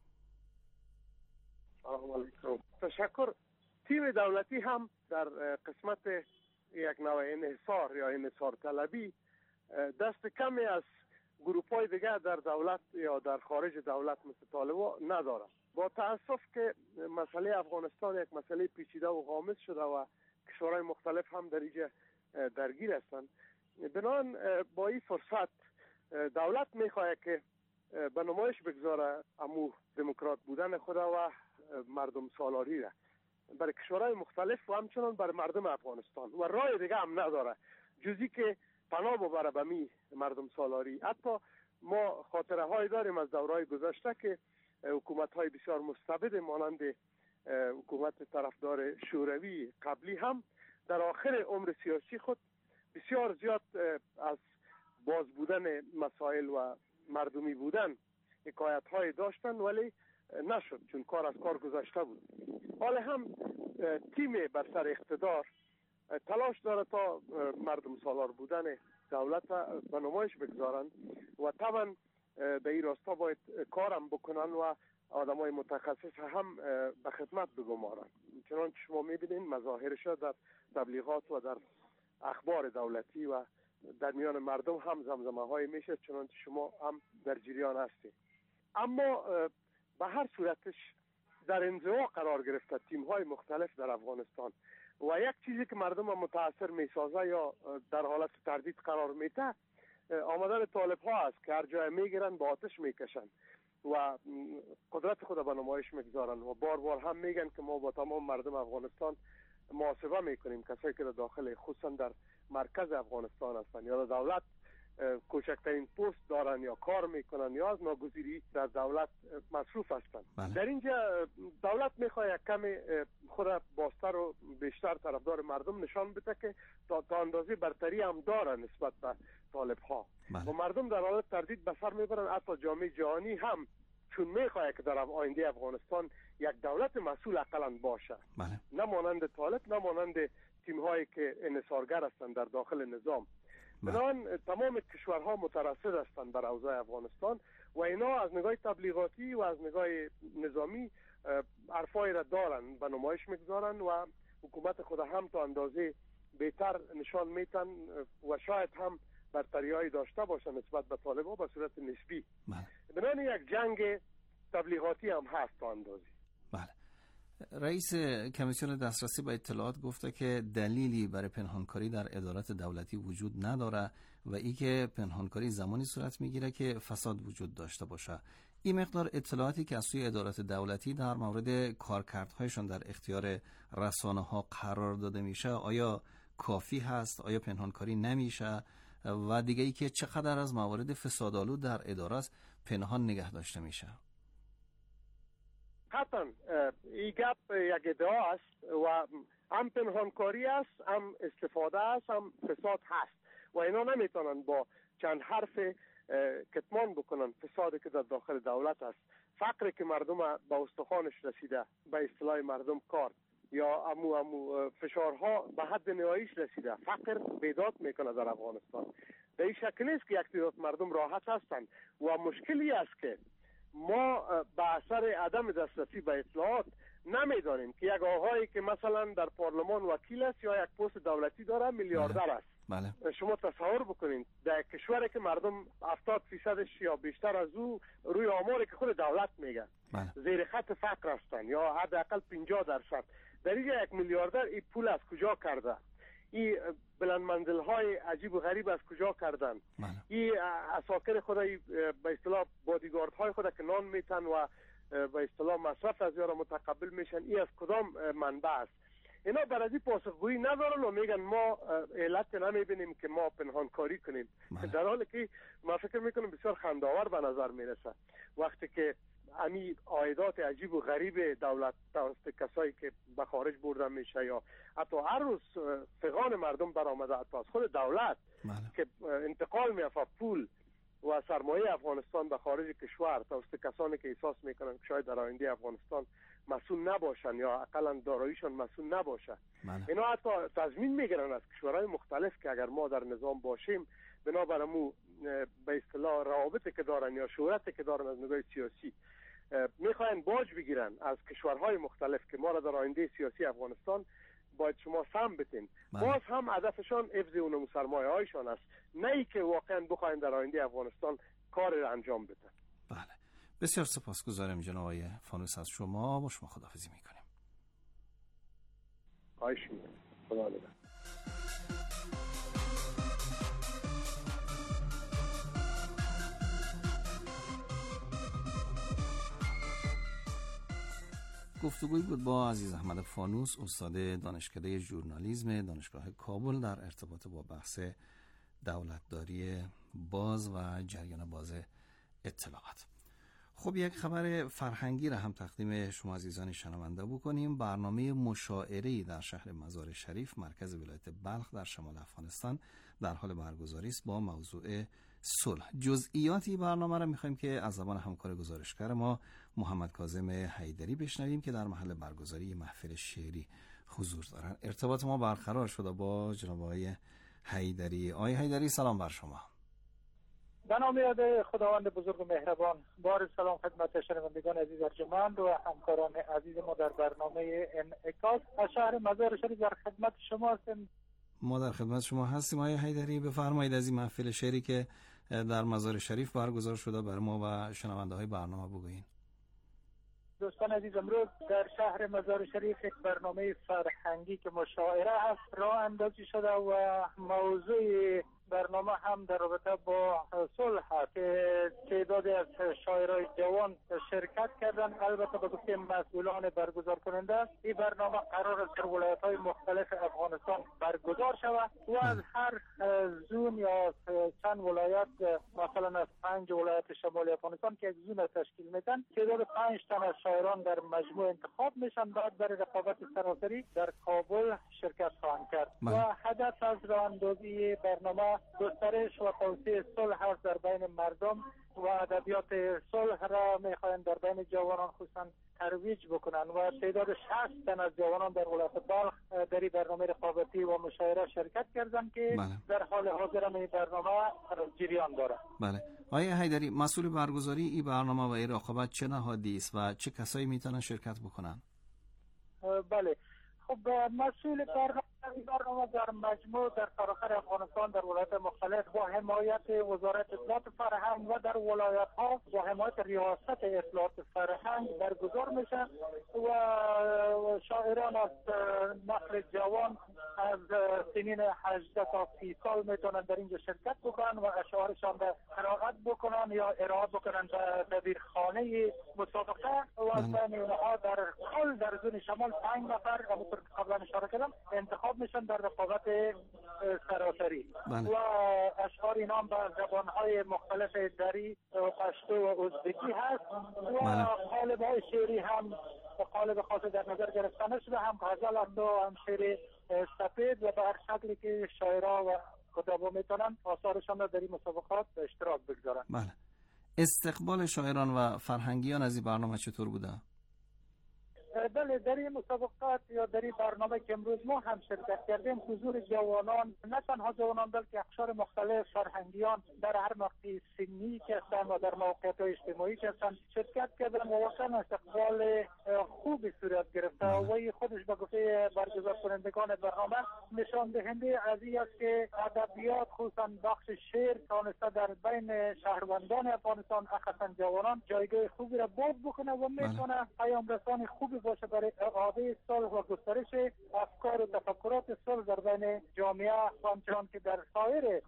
تشکر. تیم دولتی هم در قسمت یک نوع انحصار یا انحصار طلبی دست کمی از گروپ‌های دیگه در دولت یا در خارج دولت مثل طالبا نداره. با تأسف که مسئله افغانستان یک مسئله پیچیده و غامض شده و کشورهای مختلف هم در اینجا درگیر هستند، بنابراین با این فرصت دولت میخواهد که به نمایش بگذاره امو دموکرات بودن خود و مردم سالاری را برای کشورهای مختلف و همچنان برای مردم افغانستان و راه دیگه هم نداره جزی که پناه ببره به می مردم سالاری. حتی ما خاطره های داریم از دورهای گذشته که حکومت های بسیار مستبد مانند حکومت طرفدار شوروی قبلی هم در آخر عمر سیاسی خود بسیار زیاد از باز بودن مسائل و مردمی بودن حکایت های داشتن، ولی نشد چون کار از کار گذشته بود. حالا هم تیم بر سر اقتدار تلاش داره تا مردم سالار بودن دولت به نمایش بگذارن و طبعا به این راستا باید کارم بکنن و آدمای متخصص هم به خدمت بگمارن. چنانچه شما میبینین مظاهرش در تبلیغات و در اخبار دولتی و در میان مردم هم زمزمه های میشه، چنانچه شما هم در جریان هستید. اما به هر صورتش در انزوا قرار گرفته تیم های مختلف در افغانستان و یک چیزی که مردم متاثر میسازه یا در حالت تردید قرار میده آمدن طالب ها است که هر جای میگیرن با آتش میکشن و قدرت خود به نمایش میگذارن و بار بار هم میگن که ما با تمام مردم افغانستان محاسبه میکنیم، کسایی که در داخل خصوصا در مرکز افغانستان هستن یا در دولت کوچکترین پست دارن یا کار میکنن یا از ناگزیری در دولت مصروف هستن. در اینجا دولت میخواد یک کمی خود بازتر و بیشتر طرفدار مردم نشان بده که تا اندازه برتری هم دارن نسبت به طالب ها و مردم در حالت تردید به سر میبرن. حتی جامعه جهانی هم چون میخواد که در آینده افغانستان یک دولت مسئول اقلا باشه، نه مانند طالب، نه مانند تیم هایی که انحصارگر هستند در داخل نظام. بنابراین تمام کشورها مترصد هستند بر اوضاع افغانستان و اینا از نگاه تبلیغاتی و از نگاه نظامی حرفای را دارن به نمایش میگذارن و حکومت خود هم تا اندازه بهتر نشان میتن و شاید هم برتریایی داشته باشن نسبت به طالبان به صورت نسبی. بنابراین یک جنگ تبلیغاتی هم هست تا اندازی. بله. رئیس کمیسیون دسترسی به اطلاعات گفته که دلیلی برای پنهانکاری در ادارات دولتی وجود نداره و ای که پنهانکاری زمانی صورت میگیره که فساد وجود داشته باشه. این مقدار اطلاعاتی که از سوی ادارات دولتی در مورد کارکردهایشان در اختیار رسانه‌ها قرار داده میشه آیا کافی هست؟ آیا پنهانکاری نمیشه؟ و دیگه ای که چقدر از موارد فسادآلود در ادارات پنهان نگه داشته میشه؟ حتما این گپ یک ادعا است و هم پنهانکاری است، هم استفاده است، هم فساد هست و اینا نمیتونن با چند حرف کتمان بکنن فسادی که در داخل دولت است. فقری که مردم به استخوانش رسیده، به اصطلاح مردم کار یا امو فشارها به حد نهاییش رسیده، فقر بیداد میکنه در افغانستان. به این شکل است که یک تعداد مردم راحت هستند و مشکلی است که ما به اثر عدم دسترسی به اطلاعات نمیدانیم که یک آقایی که مثلا در پارلمان وکیل است یا یک پست دولتی داره میلیاردر است. بله. شما تصور بکنید در کشوری که مردم 70% یا بیشتر از او روی آماری که خود دولت میگه زیر خط فقر هستند یا حداقل 50%، در اینجا یک میلیاردر این پول از کجا کرده؟ این بلند منزل های عجیب و غریب از کجا کردن؟ این اساکر خود به اصطلاح بادیگارد های خود که نان میتن و به اصطلاح مصرف از یارا متقبل میشن، این از کدام منبع است؟ اینا برای پاسخگویی ندارن و میگن ما علت نمیبینیم که ما پنهانکاری کنیم، در حالی که ما فکر میکنم بسیار خنده‌آور به نظر میرسه وقتی که امی عایدات عجیب و غریب دولت توسط کسایی که به خارج برده میشه یا حتی هر روز فغان مردم برآمده حتی از خود دولت که انتقال میافته پول و سرمایه افغانستان به خارج کشور توسط کسانی که احساس میکنن که شاید در آینده افغانستان مسئول نباشن یا اقلا داراییشان مسئول نباشه. اینا حتی تضمین میگیرن از کشورهای مختلف که اگر ما در نظام باشیم بنابراین به اصطلاح روابطی که دارن یا شهرتی که دارن از نگاه سیاسی میخواین باج بگیرن از کشورهای مختلف که ما را در آینده سیاسی افغانستان باید شما سهم بتین. باز هم هدفشان حفظ اون سرمایه هایشان است، نه ای که واقعا بخواین در آینده افغانستان کار را انجام بدن. بله، بسیار سپاسگزارم جناب آقای فانوس از شما. با شما خداحافظی میکنیم. خواهش میکنم. خدا نگهدار. گفتگوی بود با عزیز احمد فانوس، استاد دانشکده ژورنالیسم دانشگاه کابل در ارتباط با بحث دولتداری باز و جریان باز اطلاعات. خب یک خبر فرهنگی را هم تقدیم شما عزیزان شنونده بکنیم. برنامه مشاعره‌ای در شهر مزار شریف مرکز ولایت بلخ در شمال افغانستان در حال برگزاری است با موضوع صلح. جزئیاتی برنامه را می‌خوایم که از زبان همکار گزارشگر ما محمد کاظم حیدری بشنویم که در محل برگزاری محفل شعری حضور دارند. ارتباط ما برقرار شده با جناب آقای حیدری. آقای حیدری سلام بر شما. به نام یاد خداوند بزرگ و مهربان. بار سلام خدمت شنوندگان عزیز ارجمند و همکاران عزیز ما در برنامه انعکاس. از شهر مزار شریف در خدمت شما هستیم. ما در خدمت شما هستیم. آقای حیدری بفرمایید از این محفل شعری که در مزار شریف برگزار شده برای ما و شنونده های برنامه بگویید. دوستان عزیز، امروز در شهر مزار شریف یک برنامه فرهنگی که مشاعره هست راه اندازی شده و موضوع برنامه هم در رابطه با صلح هست که تعدادی از شاعرای جوان شرکت کردن. البته به گفته مسئولان برگزار کننده این برنامه قرار است در ولایت‌های مختلف افغانستان برگزار شود و از هر زون یا چند ولایت، مثلا از 5 ولایت شمالی افغانستان که یک زون تشکیل میدن، تعداد 5 تن از شاعران در مجموع انتخاب میشن، بعد برای رقابت سراسری در کابل شرکت خواهند کرد و هدف از راه اندازی برنامه گسترش و توسعه صلح است در بین مردم و ادبیات صلح را میخواهند در بین جوانان خصوصا ترویج بکنن و تعداد 60 تن از جوانان در ولایت بلخ در این برنامه رقابتی و مشاعره شرکت کردند که در حال حاضر این برنامه جریان دارد. بله. آقای حیدری، مسئول برگزاری این برنامه و این رقابت چه نهادی است و چه کسایی میتونن شرکت بکنن؟ بله. خب مسئول برنامه این برنامه در مجموع در سراسر افغانستان در ولایات مختلف با حمایت وزارت اطلاعات فرهنگ و در ولایت ها با حمایت ریاست اطلاعات فرهنگ برگزار میشه و شاعران از نسل جوان از سنین 18 تا 30 سال میتونن در اینجا شرکت بکنن و اشعارشان را قرائت بکنن یا ارائه بکنن به دبیرخانه مسابقه و بین اونها در کل در زون شمال 5 نفر همونطور که قبلا اشاره کردم انتخاب میشن در رقابت سراسری و اشعار اینا به زبانهای مختلف دری، پشتو و ازبکی هست و قالب‌های شعری هم قالب خاص در نظر گرفته نشده، هم غزل است و هم شعر سپید و به هر شکلی که شاعرها و کتابا میتونن آثارشان را در این مسابقات به اشتراک بگذارن. بله. استقبال شاعران و فرهنگیان از این برنامه چطور بوده؟ بله، در این مسابقات یا در این برنامه که امروز ما هم شرکت کردیم حضور جوانان، نه تنها جوانان بلکه اقشار مختلف فرهنگیان در هر مقطع سنی که هستند و در موقعیت اجتماعی که هستند شرکت کردن و واقعا استقبال خوبی صورت گرفته و این خودش به گفته برگزار کنندگان برنامه نشان دهنده از این است که ادبیات خصوصا بخش شعر تانسته در بین شهروندان افغانستان اخصا جوانان جایگاه خوبی را باز بکنه و میتونه پیام رسان خوبی باشه برای اعاده صلح و گسترش افکار و تفکرات صلح در بین جامعه، همچنان که در سایر